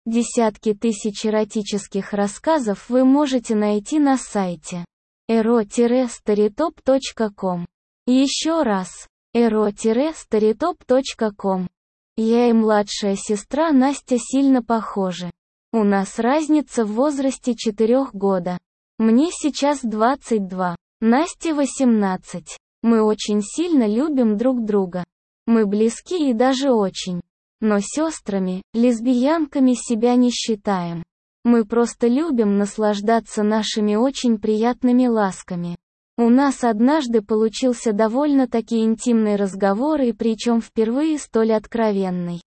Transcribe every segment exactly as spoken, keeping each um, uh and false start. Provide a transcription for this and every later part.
Десятки тысяч эротических рассказов вы можете найти на сайте эро старитоп точка ком. Еще раз, эро старитоп точка ком. Я и младшая сестра Настя сильно похожи. У нас разница в возрасте четырех года. Мне сейчас двадцать два, Насте восемнадцать. Мы очень сильно любим друг друга. Мы близки и даже очень. Но сестрами, лесбиянками себя не считаем. Мы просто любим наслаждаться нашими очень приятными ласками. У нас однажды получился довольно-таки интимный разговор, и причем впервые столь откровенный.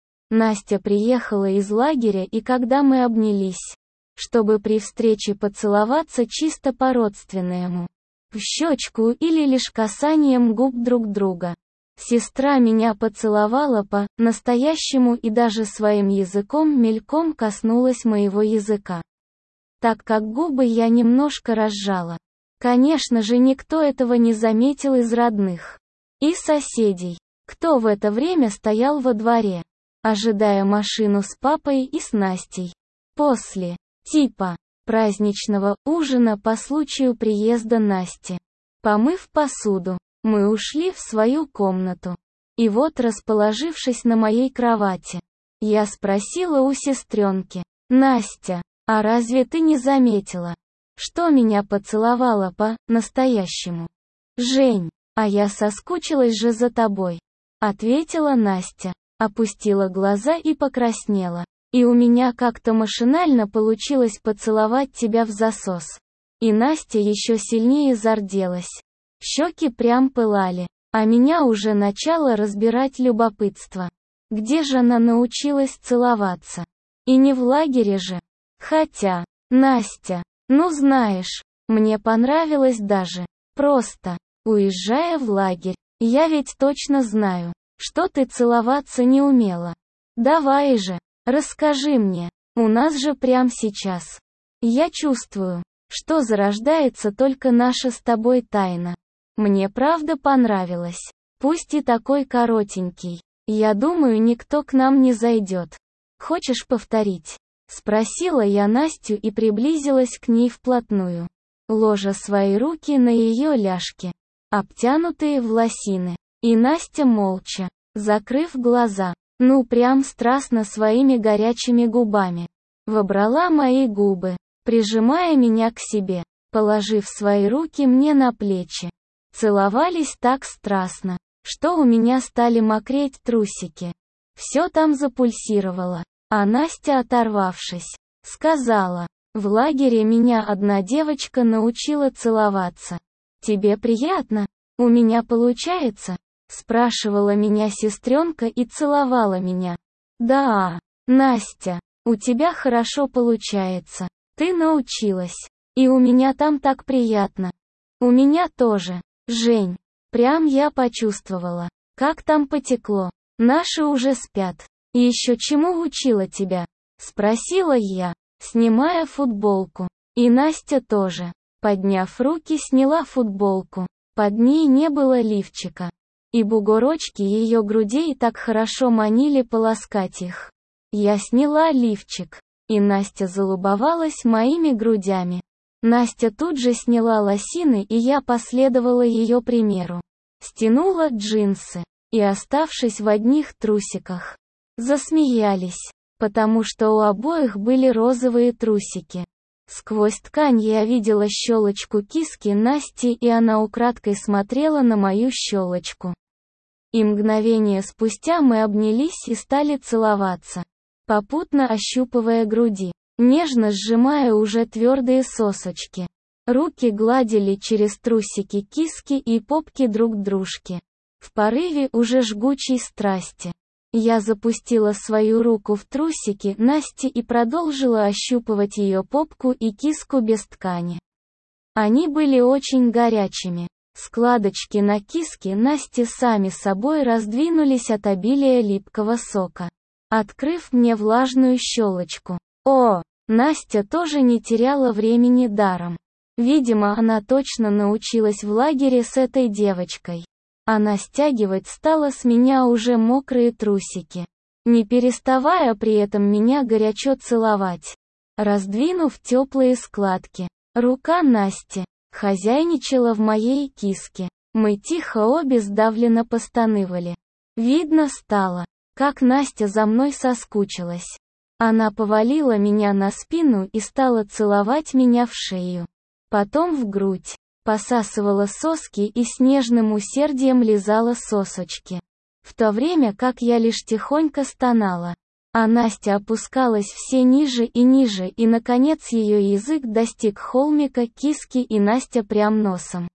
Настя приехала из лагеря, и когда мы обнялись, чтобы при встрече поцеловаться чисто по-родственному, в щечку или лишь касанием губ друг друга, сестра меня поцеловала по-настоящему и даже своим языком мельком коснулась моего языка, так как губы я немножко разжала. Конечно же, никто этого не заметил из родных и соседей, кто в это время стоял во дворе, ожидая машину с папой и с Настей. После, типа, праздничного ужина по случаю приезда Насти, помыв посуду, мы ушли в свою комнату. И вот, расположившись на моей кровати, я спросила у сестренки: «Настя, а разве ты не заметила, что меня поцеловала по-настоящему?» «Жень, а я соскучилась же за тобой», — ответила Настя, опустила глаза и покраснела. «И у меня как-то машинально получилось поцеловать тебя в засос». И Настя еще сильнее зарделась. Щеки прям пылали, а меня уже начало разбирать любопытство. Где же она научилась целоваться? И не в лагере же. Хотя, Настя, ну знаешь, мне понравилось даже. Просто, уезжая в лагерь, я ведь точно знаю, что ты целоваться не умела. Давай же, расскажи мне, у нас же прям сейчас. Я чувствую, что зарождается только наша с тобой тайна. Мне правда понравилось. Пусть и такой коротенький. Я думаю, никто к нам не зайдет. Хочешь повторить? Спросила я Настю и приблизилась к ней вплотную, ложа свои руки на ее ляжки, обтянутые в лосины. И Настя молча, закрыв глаза, ну прям страстно своими горячими губами, вобрала мои губы, прижимая меня к себе, положив свои руки мне на плечи. Целовались так страстно, что у меня стали мокреть трусики. Все там запульсировало, а Настя, оторвавшись, сказала: «В лагере меня одна девочка научила целоваться. Тебе приятно? У меня получается?» Спрашивала меня сестренка и целовала меня. «Да, Настя, у тебя хорошо получается. Ты научилась. И у меня там так приятно. У меня тоже. Жень, прям я почувствовала, как там потекло. Наши уже спят. И еще чему учила тебя?» Спросила я, снимая футболку. И Настя тоже, подняв руки, сняла футболку. Под ней не было лифчика. И бугорочки ее грудей так хорошо манили поласкать их. Я сняла лифчик, и Настя залюбовалась моими грудями. Настя тут же сняла лосины, и я последовала ее примеру. Стянула джинсы, и, оставшись в одних трусиках, засмеялись, потому что у обоих были розовые трусики. Сквозь ткань я видела щелочку киски Насти, и она украдкой смотрела на мою щелочку. И мгновение спустя мы обнялись и стали целоваться, попутно ощупывая груди, нежно сжимая уже твердые сосочки. Руки гладили через трусики киски и попки друг дружки. В порыве уже жгучей страсти я запустила свою руку в трусики Насти и продолжила ощупывать ее попку и киску без ткани. Они были очень горячими. Складочки на киске Насти сами собой раздвинулись от обилия липкого сока, открыв мне влажную щелочку. О, Настя тоже не теряла времени даром. Видимо, она точно научилась в лагере с этой девочкой. Она стягивать стала с меня уже мокрые трусики. не переставая при этом меня горячо целовать. Раздвинув теплые складки, рука Насти хозяйничала в моей киске. Мы тихо обе сдавленно постанывали. Видно стало, как Настя за мной соскучилась. Она повалила меня на спину и стала целовать меня в шею. Потом в грудь. Посасывала соски и с нежным усердием лизала сосочки. В то время как я лишь тихонько стонала. А Настя опускалась все ниже и ниже, и наконец ее язык достиг холмика киски, и Настя прям носом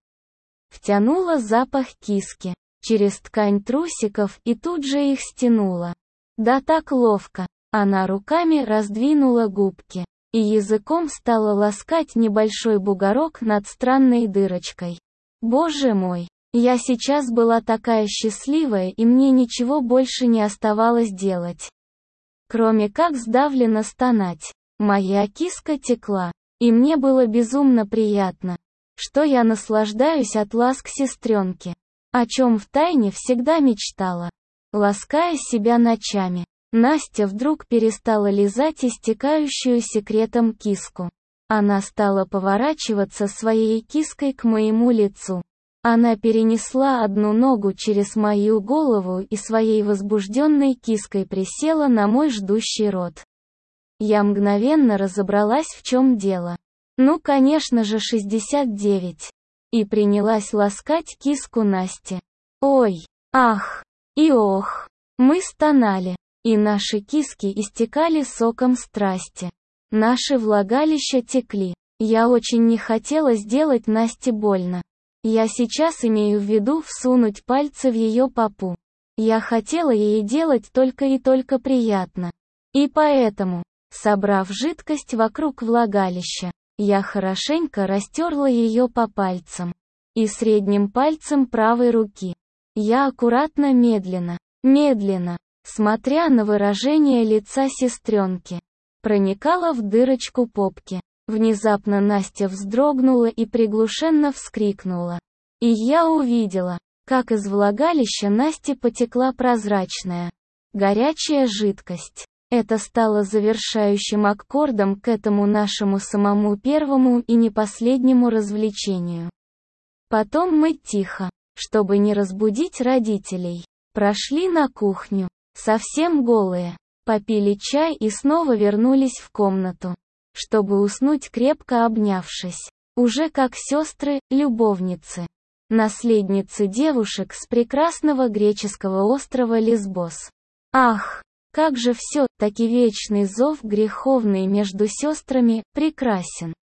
втянула запах киски через ткань трусиков и тут же их стянула. Да так ловко. Она руками раздвинула губки и языком стала ласкать небольшой бугорок над странной дырочкой. Боже мой, я сейчас была такая счастливая, и мне ничего больше не оставалось делать, кроме как сдавленно стонать. Моя киска текла, и мне было безумно приятно, что я наслаждаюсь от ласк сестренки, о чем втайне всегда мечтала, лаская себя ночами. Настя вдруг перестала лизать истекающую секретом киску. Она стала поворачиваться своей киской к моему лицу. Она перенесла одну ногу через мою голову и своей возбужденной киской присела на мой ждущий рот. Я мгновенно разобралась, в чем дело. Ну, конечно же, шестьдесят девять. И принялась ласкать киску Насти. Ой, ах, и ох. Мы стонали. И наши киски истекали соком страсти. Наши влагалища текли. Я очень не хотела сделать Насте больно. Я сейчас имею в виду всунуть пальцы в ее попу. Я хотела ей делать только и только приятно. И поэтому, собрав жидкость вокруг влагалища, я хорошенько растерла ее по пальцам и средним пальцем правой руки. Я аккуратно, медленно, медленно, смотря на выражение лица сестренки, проникала в дырочку попки. Внезапно Настя вздрогнула и приглушенно вскрикнула. И я увидела, как из влагалища Насти потекла прозрачная, горячая жидкость. Это стало завершающим аккордом к этому нашему самому первому и не последнему развлечению. Потом мы тихо, чтобы не разбудить родителей, прошли на кухню. Совсем голые, попили чай и снова вернулись в комнату, чтобы уснуть крепко обнявшись, уже как сестры, любовницы, наследницы девушек с прекрасного греческого острова Лесбос. Ах, как же все-таки вечный зов греховный между сестрами прекрасен.